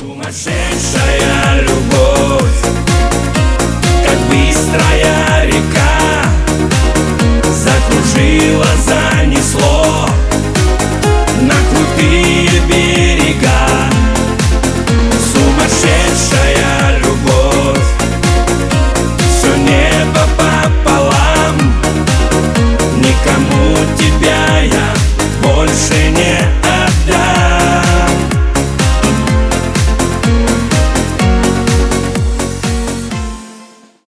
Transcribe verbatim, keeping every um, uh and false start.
Сумасшедшая любовь, как быстрая река, закружила, занесло на крутые берега. Сумасшедшая